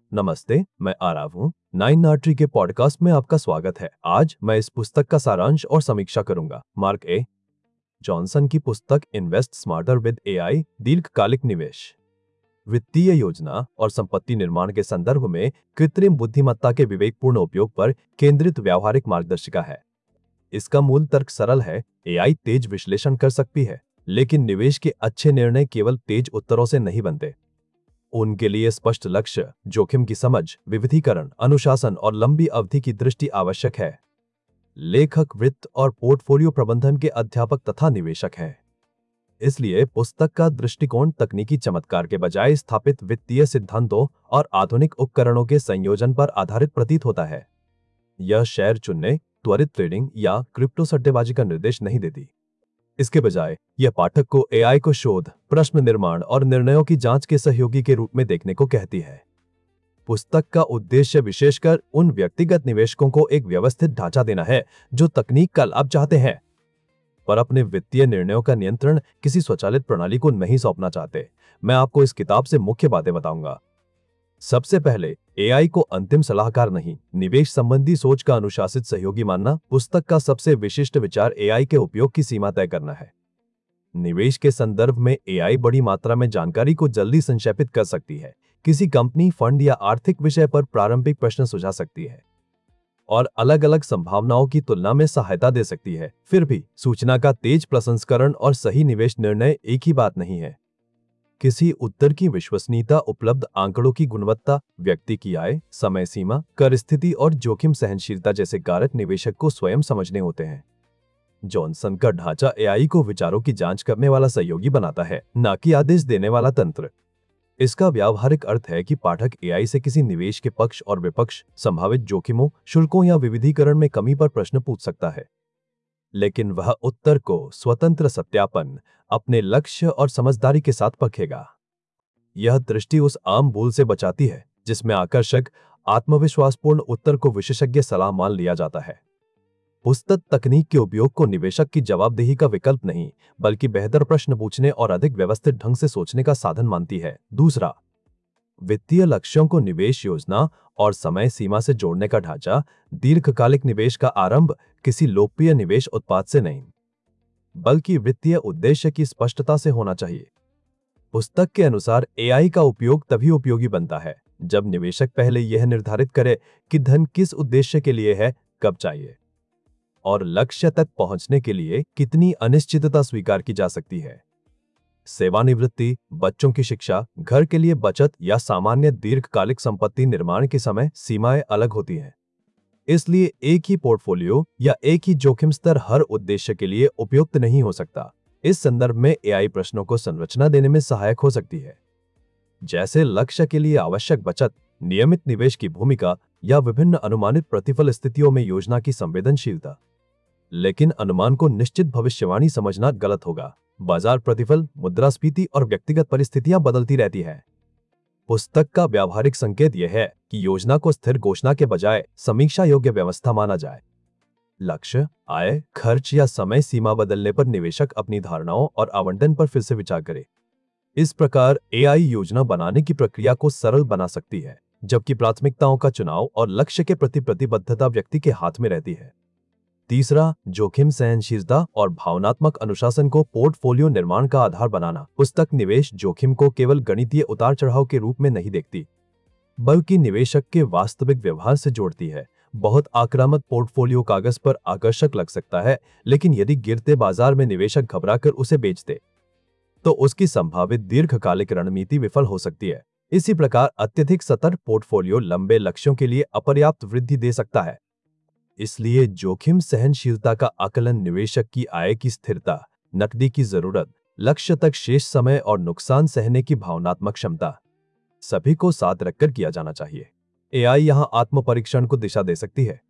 नमस्ते, मैं आरव हूँ। नाइन आर्टरी के पॉडकास्ट में आपका स्वागत है। आज मैं इस पुस्तक का सारांश और समीक्षा करूंगा। मार्क ए. जॉनसन की पुस्तक इन्वेस्ट स्मार्टर विद एआई, दीर्घकालिक निवेश, वित्तीय योजना और संपत्ति निर्माण के संदर्भ में कृत्रिम बुद्धिमत्ता के विवेकपूर्ण उपयोग पर केंद्रित व्यावहारिक मार्गदर्शिका है। इसका मूल तर्क सरल है। एआई तेज विश्लेषण कर सकती है, लेकिन निवेश के अच्छे निर्णय केवल तेज उत्तरों से नहीं बनते। उनके लिए स्पष्ट लक्ष्य, जोखिम की समझ, विविधीकरण, अनुशासन और लंबी अवधि की दृष्टि आवश्यक है। लेखक वित्त और पोर्टफोलियो प्रबंधन के अध्यापक तथा निवेशक हैं। इसलिए पुस्तक का दृष्टिकोण तकनीकी चमत्कार के बजाय स्थापित वित्तीय सिद्धांतों और आधुनिक उपकरणों के संयोजन पर आधारित प्रतीत होता है। यह शेयर चुनने, त्वरित ट्रेडिंग या क्रिप्टो सट्टेबाजी का निर्देश नहीं देती। इसके बजाय यह पाठक को एआई को शोध, प्रश्न निर्माण और निर्णयों की जांच के सहयोगी के रूप में देखने को कहती है। पुस्तक का उद्देश्य विशेषकर उन व्यक्तिगत निवेशकों को एक व्यवस्थित ढांचा देना है जो तकनीक का लाभ चाहते हैं, पर अपने वित्तीय निर्णयों का नियंत्रण किसी स्वचालित प्रणाली को नहीं सौंपना चाहते। मैं आपको इस किताब से मुख्य बातें बताऊंगा। सबसे पहले, एआई को अंतिम सलाहकार नहीं, निवेश संबंधी सोच का अनुशासित सहयोगी मानना। पुस्तक का सबसे विशिष्ट विचार एआई के उपयोग की सीमा तय करना है। निवेश के संदर्भ में एआई बड़ी मात्रा में जानकारी को जल्दी संक्षेपित कर सकती है, किसी कंपनी, फंड या आर्थिक विषय पर प्रारंभिक प्रश्न सुझा सकती है और अलग अलग संभावनाओं की तुलना में सहायता दे सकती है। फिर भी सूचना का तेज प्रसंस्करण और सही निवेश निर्णय एक ही बात नहीं है। किसी उत्तर की विश्वसनीयता, उपलब्ध आंकड़ों की गुणवत्ता, व्यक्ति की आय, समय सीमा, कर स्थिति और जोखिम सहनशीलता जैसे कारक निवेशक को स्वयं समझने होते हैं। जॉनसन का ढांचा एआई को विचारों की जांच करने वाला सहयोगी बनाता है, न कि आदेश देने वाला तंत्र। इसका व्यावहारिक अर्थ है कि पाठक एआई से किसी निवेश के पक्ष और विपक्ष, संभावित जोखिमों, शुल्कों या विविधीकरण में कमी पर प्रश्न पूछ सकता है, लेकिन वह उत्तर को स्वतंत्र सत्यापन, अपने लक्ष्य और समझदारी के साथ परखेगा। यह दृष्टि उस आम भूल से बचाती है जिसमें आकर्षक, आत्मविश्वासपूर्ण उत्तर को विशेषज्ञ सलाह मान लिया जाता है। पुस्तक तकनीक के उपयोग को निवेशक की जवाबदेही का विकल्प नहीं, बल्कि बेहतर प्रश्न पूछने और अधिक व्यवस्थित ढंग से सोचने का साधन मानती है। दूसरा, वित्तीय लक्ष्यों को निवेश योजना और समय सीमा से जोड़ने का ढांचा। दीर्घकालिक निवेश का आरंभ किसी लोकप्रिय निवेश उत्पाद से नहीं, बल्कि वित्तीय उद्देश्य की स्पष्टता से होना चाहिए। पुस्तक के अनुसार एआई का उपयोग तभी उपयोगी बनता है जब निवेशक पहले यह निर्धारित करे कि धन किस उद्देश्य के लिए है, कब चाहिए और लक्ष्य तक पहुंचने के लिए कितनी अनिश्चितता स्वीकार की जा सकती है। सेवानिवृत्ति, बच्चों की शिक्षा, घर के लिए बचत या सामान्य दीर्घकालिक संपत्ति निर्माण की समय सीमाएं अलग होती हैं। इसलिए एक ही पोर्टफोलियो या एक ही जोखिम स्तर हर उद्देश्य के लिए उपयुक्त नहीं हो सकता। इस संदर्भ में एआई प्रश्नों को संरचना देने में सहायक हो सकती है, जैसे लक्ष्य के लिए आवश्यक बचत, नियमित निवेश की भूमिका या विभिन्न अनुमानित प्रतिफल स्थितियों में योजना की संवेदनशीलता। लेकिन अनुमान को निश्चित भविष्यवाणी समझना गलत होगा। बाजार प्रतिफल, मुद्रास्फीति और व्यक्तिगत परिस्थितियां बदलती रहती है। पुस्तक का व्यावहारिक संकेत यह है कि योजना को स्थिर घोषणा के बजाय समीक्षा योग्य व्यवस्था माना जाए। लक्ष्य, आय, खर्च या समय सीमा बदलने पर निवेशक अपनी धारणाओं और आवंटन पर फिर से विचार करे। इस प्रकार एआई योजना बनाने की प्रक्रिया को सरल बना सकती है, जबकि प्राथमिकताओं का चुनाव और लक्ष्य के प्रति प्रतिबद्धता व्यक्ति के हाथ में रहती है। तीसरा, जोखिम सहनशीलता और भावनात्मक अनुशासन को पोर्टफोलियो निर्माण का आधार बनाना। पुस्तक निवेश जोखिम को केवल गणितीय उतार चढ़ाव के रूप में नहीं देखती, बल्कि निवेशक के वास्तविक व्यवहार से जोड़ती है। बहुत आक्रामक पोर्टफोलियो कागज पर आकर्षक लग सकता है, लेकिन यदि गिरते बाजार में निवेशक घबराकर उसे बेच दे, तो उसकी संभावित दीर्घकालिक रणनीति विफल हो सकती है। इसी प्रकार अत्यधिक सतर्क पोर्टफोलियो लंबे लक्ष्यों के लिए अपर्याप्त वृद्धि दे सकता है। इसलिए जोखिम सहनशीलता का आकलन निवेशक की आय की स्थिरता, नकदी की जरूरत, लक्ष्य तक शेष समय और नुकसान सहने की भावनात्मक क्षमता, सभी को साथ रखकर किया जाना चाहिए। एआई यहां आत्म परीक्षण को दिशा दे सकती है।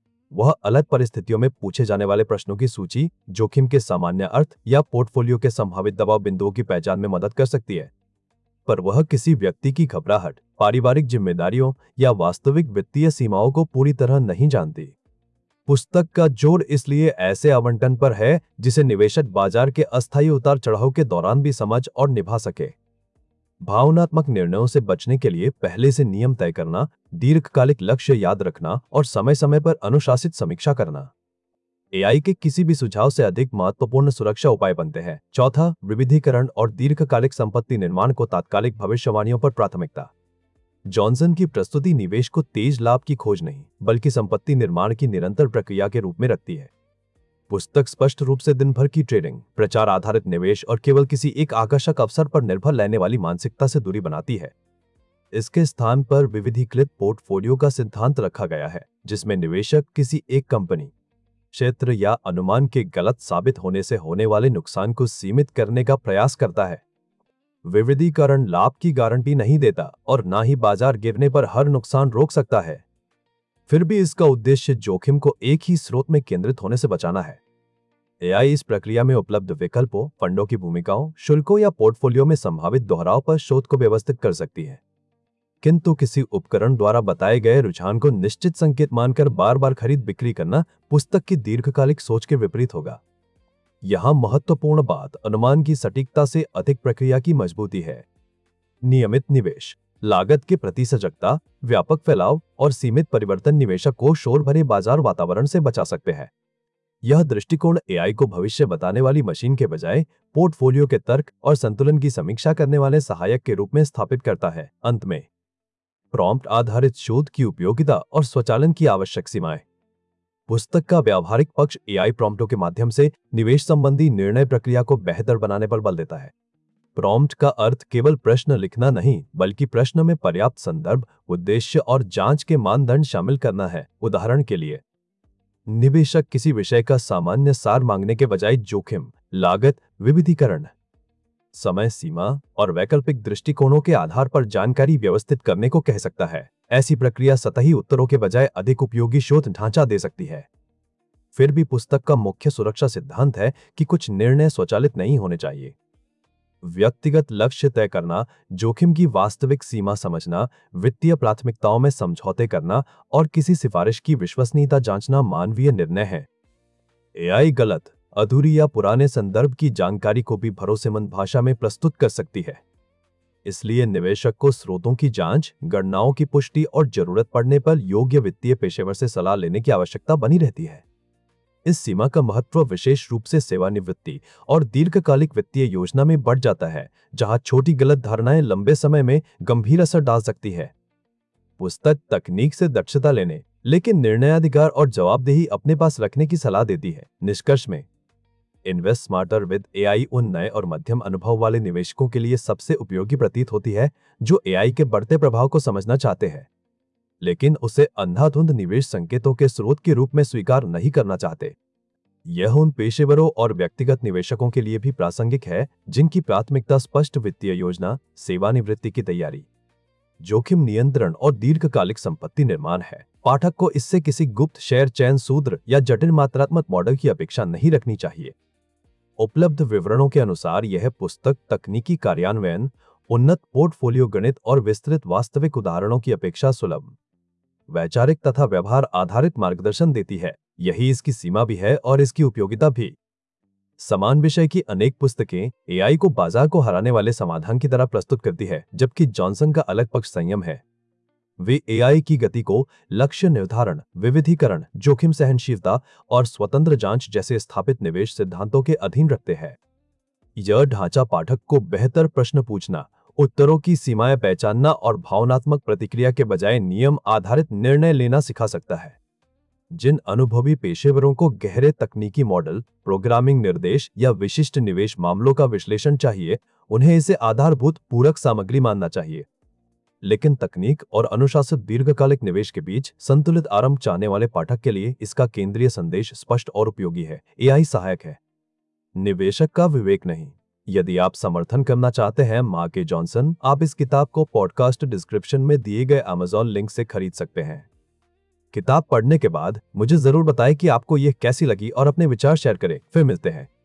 वह अलग परिस्थितियों में पूछे जाने वाले प्रश्नों की सूची, जोखिम के सामान्य अर्थ या पोर्टफोलियो के संभावित दबाव बिंदुओं की पहचान में मदद कर सकती है, पर वह किसी व्यक्ति की घबराहट, पारिवारिक जिम्मेदारियों या वास्तविक वित्तीय सीमाओं को पूरी तरह नहीं जानती। पुस्तक का जोर इसलिए ऐसे आवंटन पर है जिसे निवेशक बाजार के अस्थायी उतार चढ़ाव के दौरान भी समझ और निभा सके। भावनात्मक निर्णयों से बचने के लिए पहले से नियम तय करना, दीर्घकालिक लक्ष्य याद रखना और समय समय पर अनुशासित समीक्षा करना एआई के किसी भी सुझाव से अधिक महत्वपूर्ण सुरक्षा उपाय बनते हैं। चौथा, विविधीकरण और दीर्घकालिक संपत्ति निर्माण को तात्कालिक भविष्यवाणियों पर प्राथमिकता। जॉनसन की प्रस्तुति निवेश को तेज लाभ की खोज नहीं, बल्कि संपत्ति निर्माण की निरंतर प्रक्रिया के रूप में रखती है। पुस्तक स्पष्ट रूप से दिन भर की ट्रेडिंग, प्रचार आधारित निवेश और केवल किसी एक आकर्षक अवसर पर निर्भर रहने वाली मानसिकता से दूरी बनाती है। इसके स्थान पर विविधीकृत पोर्टफोलियो का सिद्धांत रखा गया है, जिसमें निवेशक किसी एक कंपनी, क्षेत्र या अनुमान के गलत साबित होने से होने वाले नुकसान को सीमित करने का प्रयास करता है। विविधीकरण लाभ की गारंटी नहीं देता और ना ही बाजार गिरने पर हर नुकसान रोक सकता है। फिर भी इसका उद्देश्य जोखिम को एक ही स्रोत में केंद्रित होने से बचाना है। एआई इस प्रक्रिया में उपलब्ध विकल्पों, फंडों की भूमिकाओं, शुल्कों या पोर्टफोलियो में संभावित दोहराव पर शोध को व्यवस्थित कर सकती है। किंतु किसी उपकरण द्वारा बताए गए रुझान को निश्चित संकेत मानकर बार बार खरीद बिक्री करना पुस्तक की दीर्घकालिक सोच के विपरीत होगा। यहां महत्वपूर्ण बात अनुमान की सटीकता से अधिक प्रक्रिया की मजबूती है। नियमित निवेश, लागत के प्रति सजगता, व्यापक फैलाव और सीमित परिवर्तन निवेशक को शोर भरे बाजार वातावरण से बचा सकते हैं। यह दृष्टिकोण एआई को भविष्य बताने वाली मशीन के बजाय पोर्टफोलियो के तर्क और संतुलन की समीक्षा करने वाले सहायक के रूप में स्थापित करता है। अंत में, प्रॉम्प्ट आधारित शोध की उपयोगिता और स्वचालन की आवश्यक सीमाएं। पुस्तक का व्यावहारिक पक्ष एआई प्रॉम्प्टों के माध्यम से निवेश संबंधी निर्णय प्रक्रिया को बेहतर बनाने पर बल देता है। प्रॉम्प्ट का अर्थ केवल प्रश्न लिखना नहीं, बल्कि प्रश्न में पर्याप्त संदर्भ, उद्देश्य और जांच के मानदंड शामिल करना है। उदाहरण के लिए, निवेशक किसी विषय का सामान्य सार मांगने के बजाय जोखिम, लागत, विविधीकरण, समय सीमा और वैकल्पिक दृष्टिकोणों के आधार पर जानकारी व्यवस्थित करने को कह सकता है। ऐसी प्रक्रिया सतही उत्तरों के बजाय अधिक उपयोगी शोध ढांचा दे सकती है। फिर भी पुस्तक का मुख्य सुरक्षा सिद्धांत है कि कुछ निर्णय स्वचालित नहीं होने चाहिए। व्यक्तिगत लक्ष्य तय करना, जोखिम की वास्तविक सीमा समझना, वित्तीय प्राथमिकताओं में समझौते करना और किसी सिफारिश की विश्वसनीयता जांचना मानवीय निर्णय है। एआई गलत, अधूरी या पुराने संदर्भ की जानकारी को भी भरोसेमंद भाषा में प्रस्तुत कर सकती है। इसलिए निवेशक को स्रोतों की जांच, गणनाओं की पुष्टि और जरूरत पड़ने पर योग्य वित्तीय पेशेवर से सलाह लेने की आवश्यकता बनी रहती है। इस सीमा का महत्व विशेष रूप से सेवानिवृत्ति और दीर्घकालिक वित्तीय योजना में बढ़ जाता है, जहां छोटी गलत धारणाएं लंबे समय में गंभीर असर डाल सकती है। पुस्तक तकनीक से दक्षता लेने, लेकिन निर्णयाधिकार और जवाबदेही अपने पास रखने की सलाह देती है। निष्कर्ष में, इन्वेस्ट स्मार्टर विद एआई उन नए और मध्यम अनुभव वाले निवेशकों के लिए सबसे उपयोगी प्रतीत होती है जो एआई के बढ़ते प्रभाव को समझना चाहते हैं, लेकिन उसे अंधाधुंध निवेश संकेतों के स्रोत के रूप में स्वीकार नहीं करना चाहते। यह उन पेशेवरों और व्यक्तिगत निवेशकों के लिए भी प्रासंगिक है जिनकी प्राथमिकता स्पष्ट वित्तीय योजना, सेवानिवृत्ति की तैयारी, जोखिम नियंत्रण और दीर्घकालिक संपत्ति निर्माण है। पाठक को इससे किसी गुप्त शेयर चयन सूत्र या जटिल मात्रात्मक मॉडल की अपेक्षा नहीं रखनी चाहिए। उपलब्ध विवरणों के अनुसार यह पुस्तक तकनीकी कार्यान्वयन, उन्नत पोर्टफोलियो गणित और विस्तृत वास्तविक उदाहरणों की अपेक्षा सुलभ, वैचारिक तथा व्यवहार आधारित मार्गदर्शन देती है। यही इसकी सीमा भी है और इसकी उपयोगिता भी। समान विषय की अनेक पुस्तकें एआई को बाजार को हराने वाले समाधान की तरह प्रस्तुत करती है, जबकि जॉनसन का अलग पक्ष संयम है। वे एआई की गति को लक्ष्य निर्धारण, विविधीकरण, जोखिम सहनशीलता और स्वतंत्र जांच जैसे स्थापित निवेश सिद्धांतों के अधीन रखते हैं। यह ढांचा पाठक को बेहतर प्रश्न पूछना, उत्तरों की सीमाएं पहचानना और भावनात्मक प्रतिक्रिया के बजाय नियम आधारित निर्णय लेना सिखा सकता है। जिन अनुभवी पेशेवरों को गहरे तकनीकी मॉडल, प्रोग्रामिंग निर्देश या विशिष्ट निवेश मामलों का विश्लेषण चाहिए, उन्हें इसे आधारभूत पूरक सामग्री मानना चाहिए। लेकिन तकनीक और अनुशासित दीर्घकालिक निवेश के बीच संतुलित आरंभ चाहने वाले पाठक के लिए इसका केंद्रीय संदेश स्पष्ट और उपयोगी है। एआई सहायक है, निवेशक का विवेक नहीं। यदि आप समर्थन करना चाहते हैं मार्क ए जॉनसन, आप इस किताब को पॉडकास्ट डिस्क्रिप्शन में दिए गए अमेज़न लिंक से खरीद सकते हैं। किताब पढ़ने के बाद मुझे जरूर बताएं कि आपको यह कैसी लगी और अपने विचार शेयर करें। फिर मिलते हैं।